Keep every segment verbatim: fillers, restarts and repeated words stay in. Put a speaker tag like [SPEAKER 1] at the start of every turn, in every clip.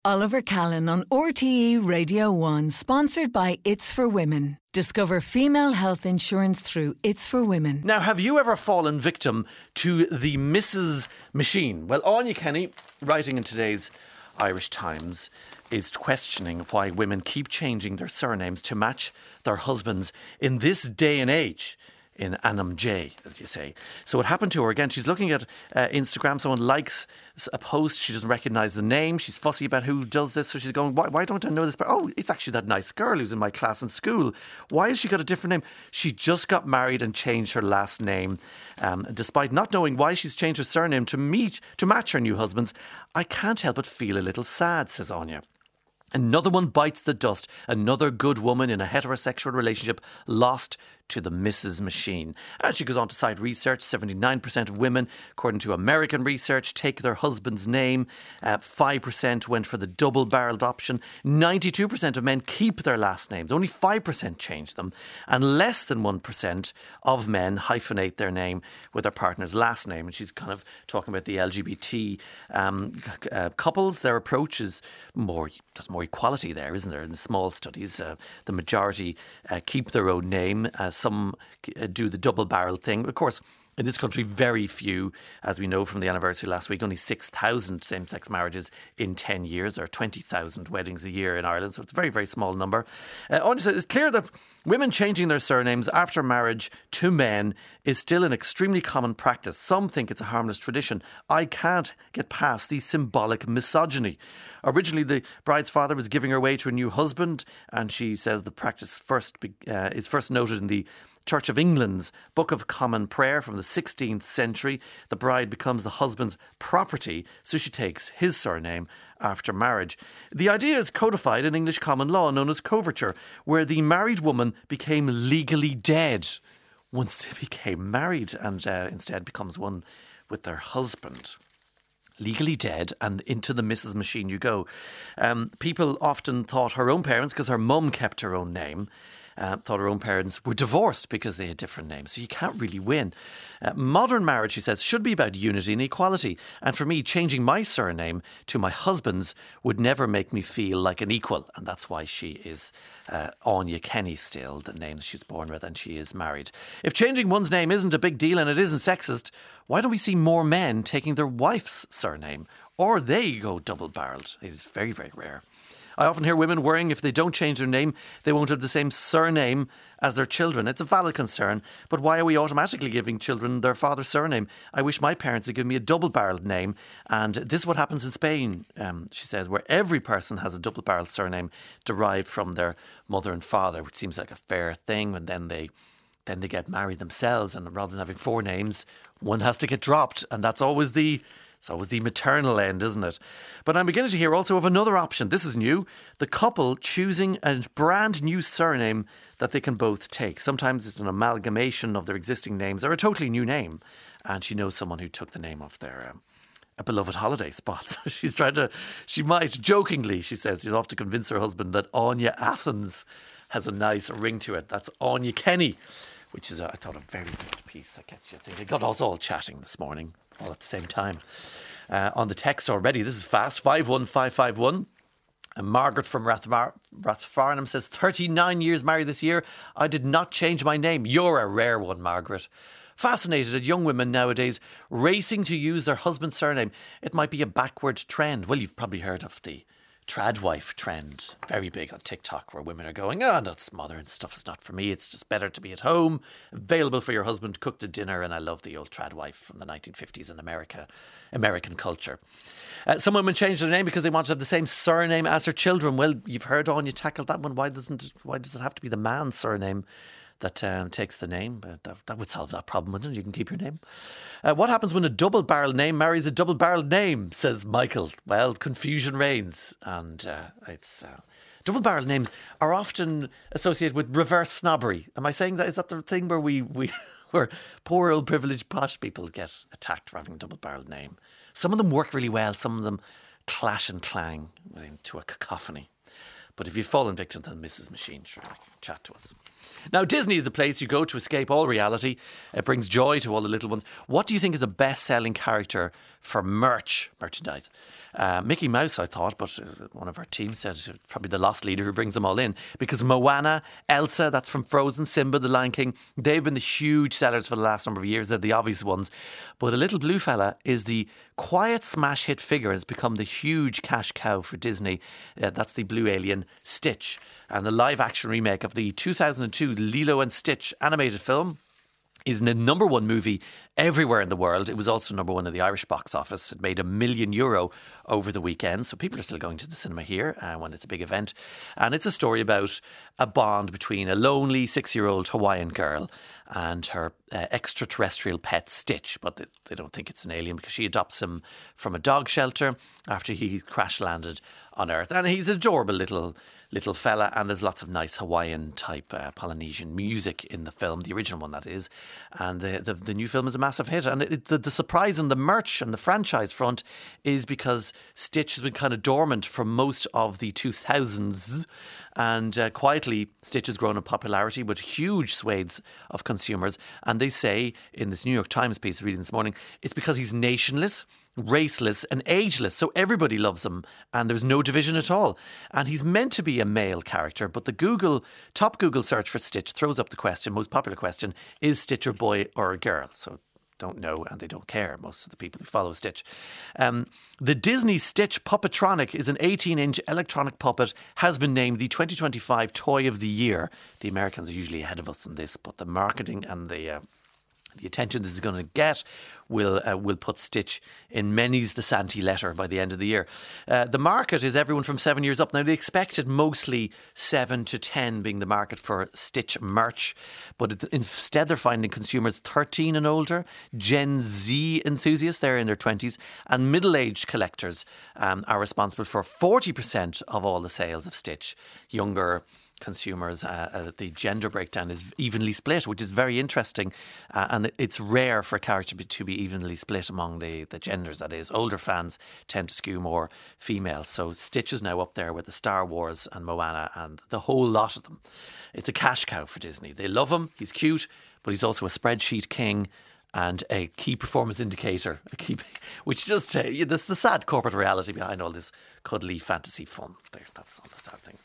[SPEAKER 1] Oliver Callan on R T E Radio one, sponsored by It's for Women. Discover female health insurance through It's for Women.
[SPEAKER 2] Now, have you ever fallen victim to the Missus Machine? Well, Anya Kenny, writing in today's Irish Times, is questioning why women keep changing their surnames to match their husbands in this day and age. In Anam J, as you say. So what happened to her, again, she's looking at uh, Instagram, someone likes a post, she doesn't recognise the name, she's fussy about who does this, so she's going, why, why don't I know this? But oh, it's actually that nice girl who's in my class in school. Why has she got a different name? She just got married and changed her last name. Um, despite not knowing why she's changed her surname to meet, to match her new husband's, I can't help but feel a little sad, says Anya. Another one bites the dust. Another good woman in a heterosexual relationship lost to the Missus Machine. And she goes on to cite research. seventy-nine percent of women, according to American research, take their husband's name. Uh, five percent went for the double-barrelled option. ninety-two percent of men keep their last names. Only five percent change them. And less than one percent of men hyphenate their name with their partner's last name. And she's kind of talking about the L G B T um, uh, couples. Their approach is more, there's more equality there, isn't there? In the small studies, uh, the majority uh, keep their own name. Uh, some uh, do the double-barrel thing. Of course, in this country, very few, as we know from the anniversary last week, only six thousand same-sex marriages in ten years. There are twenty thousand weddings a year in Ireland, so it's a very, very small number. Uh, honestly, it's clear that women changing their surnames after marriage to men is still an extremely common practice. Some think it's a harmless tradition. I can't get past the symbolic misogyny. Originally, the bride's father was giving her away to a new husband, and she says the practice first uh, is first noted in the Church of England's Book of Common Prayer from the sixteenth century. The bride becomes the husband's property, so she takes his surname after marriage. The idea is codified in English common law known as coverture, where the married woman became legally dead once they became married and uh, instead becomes one with their husband. Legally dead, and into the Missus Machine you go. Um, people often thought her own parents, because her mum kept her own name, Uh, thought her own parents were divorced because they had different names. So you can't really win. Uh, modern marriage, she says, should be about unity and equality. And for me, changing my surname to my husband's would never make me feel like an equal. And that's why she is uh, Anya Kenny still, the name that she was born with, and she is married. If changing one's name isn't a big deal and it isn't sexist, why don't we see more men taking their wife's surname? Or they go double-barrelled. It is very, very rare. I often hear women worrying if they don't change their name, they won't have the same surname as their children. It's a valid concern, but why are we automatically giving children their father's surname? I wish my parents had given me a double-barrelled name, and this is what happens in Spain, um, she says, where every person has a double-barrelled surname derived from their mother and father, which seems like a fair thing, and then they then they get married themselves, and rather than having four names, one has to get dropped, and that's always the... It's always the maternal end, isn't it? But I'm beginning to hear also of another option. This is new. The couple choosing a brand new surname that they can both take. Sometimes it's an amalgamation of their existing names or a totally new name. And she knows someone who took the name of their um, a beloved holiday spot. So she's trying to, she might, jokingly, she says, she's off to convince her husband that Anya Athens has a nice ring to it. That's Anya Kenny, which is, a, I thought, a very good piece that gets you thinking. Got us all chatting this morning, all at the same time. Uh, on the text already, this is fast, five one five five one. And Margaret from Rathmar- Rathfarnham says, thirty-nine years married this year. I did not change my name. You're a rare one, Margaret. Fascinated at young women nowadays racing to use their husband's surname. It might be a backward trend. Well, you've probably heard of the tradwife trend, very big on TikTok, where women are going, oh, no, this modern stuff is not for me. It's just better to be at home, available for your husband, cooked a dinner. And I love the old tradwife from the nineteen fifties in America, American culture. Uh, some women changed their name because they want to have the same surname as their children. Well, you've heard on, you tackled that one. Why doesn't it, why does it have to be the man's surname that um, takes the name? But that, that would solve that problem, wouldn't it? You can keep your name. Uh, what happens when a double-barrelled name marries a double-barrelled name, says Michael? Well, confusion reigns. And uh, it's... Uh, double-barrelled names are often associated with reverse snobbery. Am I saying that? Is that the thing where we... we where poor old privileged posh people get attacked for having a double-barrelled name? Some of them work really well. Some of them clash and clang into a cacophony. But if you've fallen victim to the Missus Machine, sure, chat to us. Now, Disney is a place you go to escape all reality. It brings joy to all the little ones. What do you think is the best-selling character for merch, merchandise? Uh, Mickey Mouse, I thought, but one of our team said probably the lost leader who brings them all in. Because Moana, Elsa, that's from Frozen, Simba, The Lion King, they've been the huge sellers for the last number of years. They're the obvious ones. But a little blue fella is the quiet smash hit figure and has become the huge cash cow for Disney. Uh, that's the blue alien Stitch. And the live action remake of the two thousand two Lilo and Stitch animated film is the number one movie everywhere in the world. It was also number one in the Irish box office. It made a million euro over the weekend. So people are still going to the cinema here uh, when it's a big event. And it's a story about a bond between a lonely six-year-old Hawaiian girl and her uh, extraterrestrial pet Stitch. But they, they don't think it's an alien because she adopts him from a dog shelter after he crash landed on Earth. And he's an adorable little little fella, and there's lots of nice Hawaiian type uh, Polynesian music in the film, the original one that is. And the the, the new film is a massive hit. And it, the, the surprise on the merch and the franchise front is because Stitch has been kind of dormant for most of the two thousands. And uh, quietly, Stitch has grown in popularity with huge swathes of consumers. And they say in this New York Times piece reading this morning, it's because he's nationless, raceless and ageless, so everybody loves him and there's no division at all. And he's meant to be a male character, but the Google top Google search for Stitch throws up the question, most popular question, is Stitch a boy or a girl? So don't know and they don't care, most of the people who follow Stitch. Um, the Disney Stitch Puppetronic is an eighteen inch electronic puppet, has been named the twenty twenty-five Toy of the Year. The Americans are usually ahead of us in this, but the marketing and the uh, the attention this is going to get will uh, will put Stitch in many's the Santee letter by the end of the year. Uh, the market is everyone from seven years up. Now, they expected mostly seven to ten being the market for Stitch merch, but it, instead they're finding consumers thirteen and older, Gen Z enthusiasts, they're in their twenties, and middle-aged collectors um, are responsible for forty percent of all the sales of Stitch. Younger consumers, uh, uh, the gender breakdown is evenly split, which is very interesting, uh, and it's rare for a character to be, to be evenly split among the, the genders. That is, older fans tend to skew more female. So Stitch is now up there with the Star Wars and Moana and the whole lot of them. It's a cash cow for Disney. They love him, he's cute, but he's also a spreadsheet king and a key performance indicator, a key, which just uh, this the sad corporate reality behind all this cuddly fantasy fun. There, that's not the sad thing.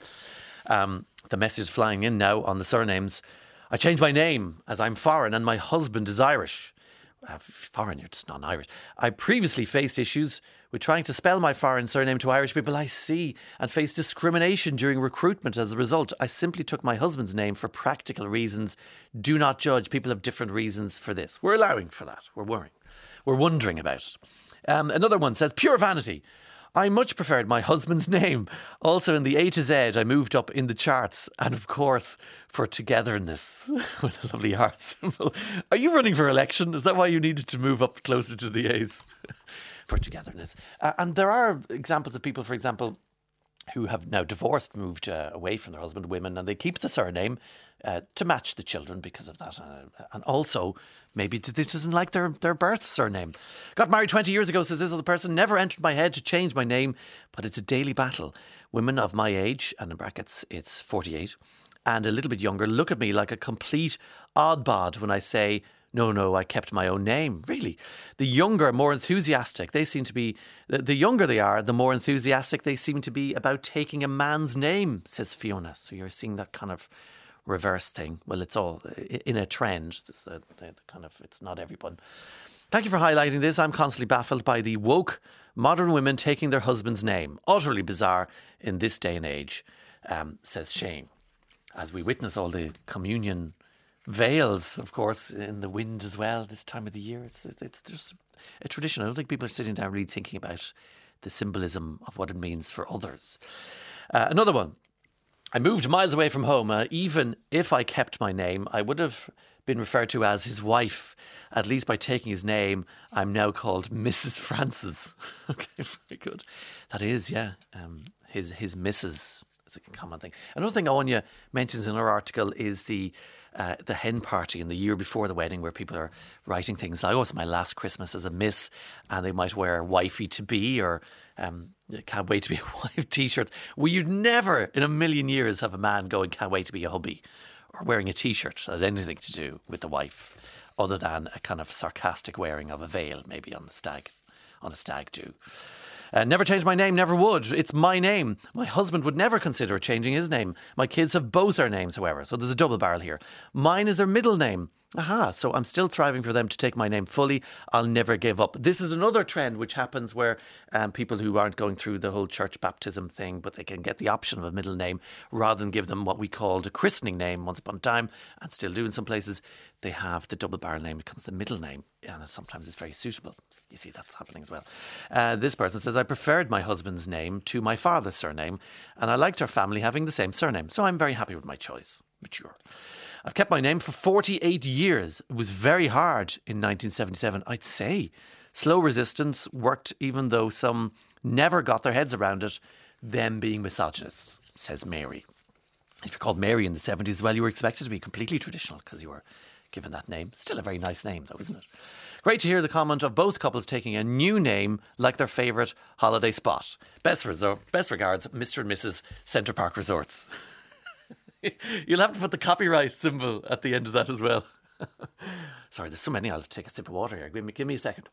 [SPEAKER 2] Um, the message is flying in now on the surnames. I changed my name as I'm foreign and my husband is Irish. Uh, foreign, you're just non-Irish. I previously faced issues with trying to spell my foreign surname to Irish people I see and faced discrimination during recruitment as a result. I simply took my husband's name for practical reasons. Do not judge. People have different reasons for this. We're allowing for that. We're worrying. We're wondering about it. Um, another one says, pure vanity. I much preferred my husband's name. Also in the A to Z, I moved up in the charts. And of course, for togetherness, with a lovely heart symbol. Are you running for election? Is that why you needed to move up closer to the A's? For togetherness. Uh, and there are examples of people, for example, who have now divorced, moved uh, away from their husband, women, and they keep the surname uh, to match the children because of that. Uh, and also, maybe this isn't like their, their birth surname. Got married twenty years ago, says this other person. Never entered my head to change my name, but it's a daily battle. Women of my age, and in brackets, it's forty-eight, and a little bit younger, look at me like a complete odd bod when I say, no, no, I kept my own name. Really. The younger, more enthusiastic, they seem to be, the, the younger they are, the more enthusiastic they seem to be about taking a man's name, says Fiona. So you're seeing that kind of reverse thing. Well, it's all in a trend. It's a, the kind of, it's not everyone. Thank you for highlighting this. I'm constantly baffled by the woke modern women taking their husband's name. Utterly bizarre in this day and age, um, says Shane. As we witness all the communion veils, of course, in the wind as well this time of the year. It's it's just a tradition. I don't think people are sitting down really thinking about the symbolism of what it means for others. Uh, another one. I moved miles away from home. Uh, even if I kept my name, I would have been referred to as his wife. At least by taking his name, I'm now called Missus Francis. Okay, very good. That is, yeah, um, his his Missus It's a common thing. Another thing Anya mentions in her article is the uh, the hen party in the year before the wedding, where people are writing things like, oh, it's my last Christmas as a miss, and they might wear wifey to be or um, can't wait to be a wife t-shirts. Well, you'd never in a million years have a man going, can't wait to be a hubby or wearing a T-shirt that had anything to do with the wife, other than a kind of sarcastic wearing of a veil, maybe on the stag, on a stag do. Uh, never change my name, never would. It's my name. My husband would never consider changing his name. My kids have both our names, however, so there's a double barrel here. Mine is their middle name. Aha, so I'm still thriving for them to take my name fully. I'll never give up. This is another trend which happens where um, people who aren't going through the whole church baptism thing, but they can get the option of a middle name rather than give them what we called a christening name once upon a time, and still do in some places. They have the double barrel name becomes the middle name, and sometimes it's very suitable. You see, that's happening as well. Uh, this person says, I preferred my husband's name to my father's surname, and I liked our family having the same surname, so I'm very happy with my choice. Mature. I've kept my name for forty-eight years. It was very hard in nineteen seventy-seven, I'd say. Slow resistance worked even though some never got their heads around it, them being misogynists, says Mary. If you're called Mary in the seventies as well, you were expected to be completely traditional because you were given that name. Still a very nice name though, isn't it? Great to hear the comment of both couples taking a new name like their favourite holiday spot. Best, resor- best regards, Mister and Missus Centre Park Resorts. You'll have to put the copyright symbol at the end of that as well. Sorry, there's so many. I'll take a sip of water here. Give me, give me a second.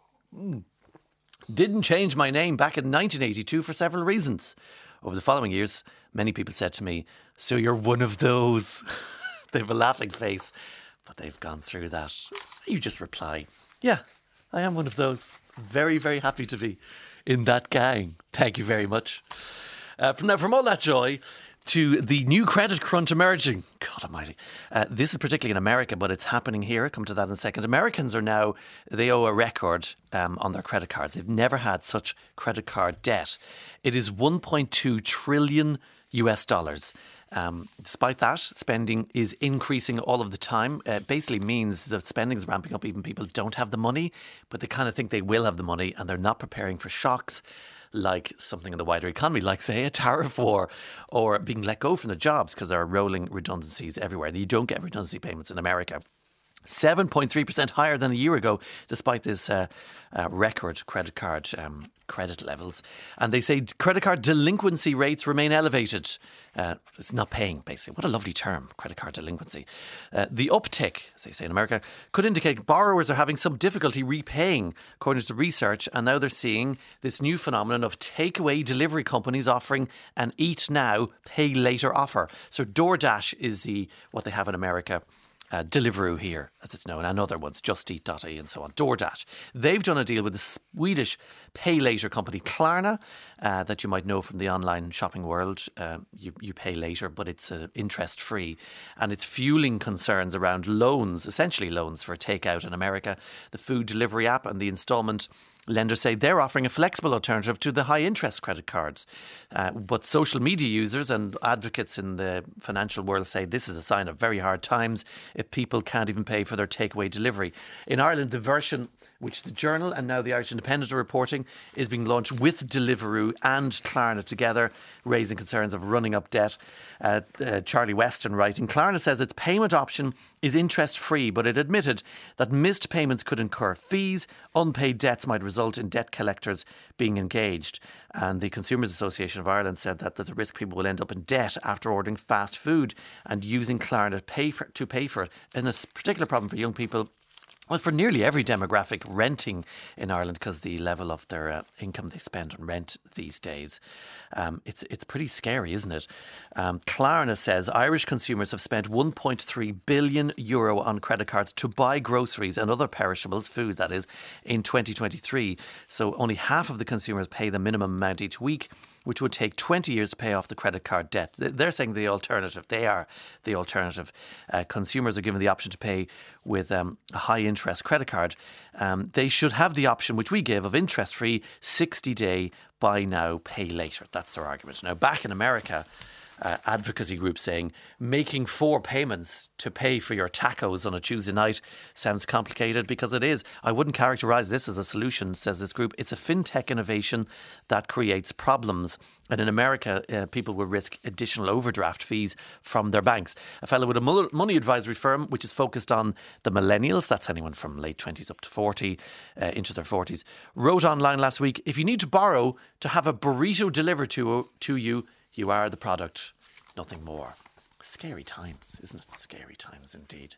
[SPEAKER 2] Mm. Didn't change my name back in nineteen eighty-two for several reasons. Over the following years, many people said to me, so you're one of those. They have a laughing face, but they've gone through that. You just reply, yeah, I am one of those. Very, very happy to be in that gang. Thank you very much. Uh, from now, from all that joy to the new credit crunch emerging. God almighty. Uh, this is particularly in America, but it's happening here. I'll come to that in a second. Americans are now, they owe a record um, on their credit cards. They've never had such credit card debt. It is one point two trillion U S dollars. Um, despite that, spending is increasing all of the time. It basically means that spending is ramping up. Even people don't have the money, but they kind of think they will have the money and they're not preparing for shocks like something in the wider economy, like, say, a tariff war or being let go from their jobs because there are rolling redundancies everywhere. You don't get redundancy payments in America. seven point three percent higher than a year ago, despite this uh, uh, record credit card um, credit levels. And they say credit card delinquency rates remain elevated. Uh, it's not paying, basically. What a lovely term, credit card delinquency. Uh, the uptick, as they say in America, could indicate borrowers are having some difficulty repaying, according to research. And now they're seeing this new phenomenon of takeaway delivery companies offering an eat now, pay later offer. So DoorDash is the what they have in America. Uh, Deliveroo here, as it's known, and other ones, Just Eat dot I E and so on, DoorDash. They've done a deal with the Swedish pay later company Klarna uh, that you might know from the online shopping world. Uh, you, you pay later, but it's uh, interest free, and it's fueling concerns around loans, essentially loans for takeout in America. The food delivery app and the instalment lenders say they're offering a flexible alternative to the high interest credit cards. Uh, but social media users and advocates in the financial world say this is a sign of very hard times if people can't even pay for their takeaway delivery. In Ireland, the version which the Journal and now the Irish Independent are reporting is being launched with Deliveroo and Klarna together, raising concerns of running up debt. Uh, uh, Charlie Weston writing, Klarna says its payment option is interest-free, but it admitted that missed payments could incur fees. Unpaid debts might result in debt collectors being engaged. And the Consumers Association of Ireland said that there's a risk people will end up in debt after ordering fast food and using Klarna to pay for, to pay for it. And a particular problem for young people, well, for nearly every demographic, renting in Ireland, because the level of their uh, income they spend on rent these days, um, it's it's pretty scary, isn't it? Um, Klarna says Irish consumers have spent one point three billion euro on credit cards to buy groceries and other perishables, food that is, in twenty twenty-three. So only half of the consumers pay the minimum amount each week, which would take twenty years to pay off the credit card debt. They're saying the alternative. They are the alternative. Uh, consumers are given the option to pay with um, a high interest credit card. Um, they should have the option, which we give, of interest-free sixty-day buy now, pay later. That's their argument. Now, back in America, Uh, advocacy group saying making four payments to pay for your tacos on a Tuesday night sounds complicated, because it is. I wouldn't characterise this as a solution, says this group. It's a fintech innovation that creates problems. And in America, uh, people will risk additional overdraft fees from their banks. A fellow with a money advisory firm, which is focused on the millennials, that's anyone from late twenties up to forty, uh, into their forties, wrote online last week, if you need to borrow to have a burrito delivered to, to you, you are the product, nothing more. Scary times, isn't it? Scary times indeed.